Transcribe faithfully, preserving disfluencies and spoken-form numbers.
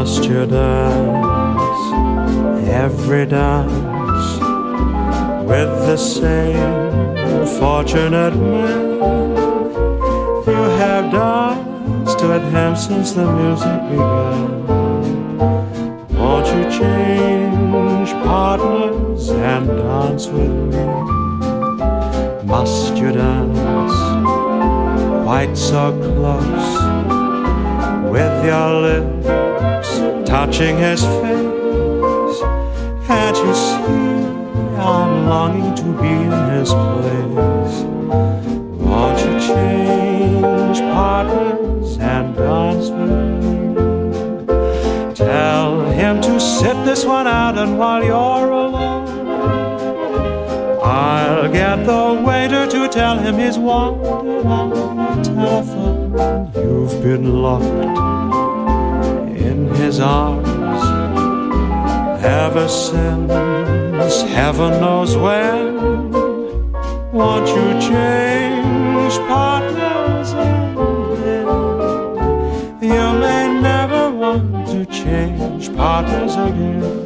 Must you dance every dance with the same fortunate man? You have danced with him since the music began. Won't you change partners and dance with me? Must you dance quite so close, with your lips touching his face? Can't you see I'm longing to be in his place? Won't you change partners and dance with me? Tell him to sit this one out, and while you're alone, I'll get the waiter to tell him he's wanted on the telephone. You've been locked in his arms ever since heaven knows when. Won't you change partners and then you may never want to change partners again.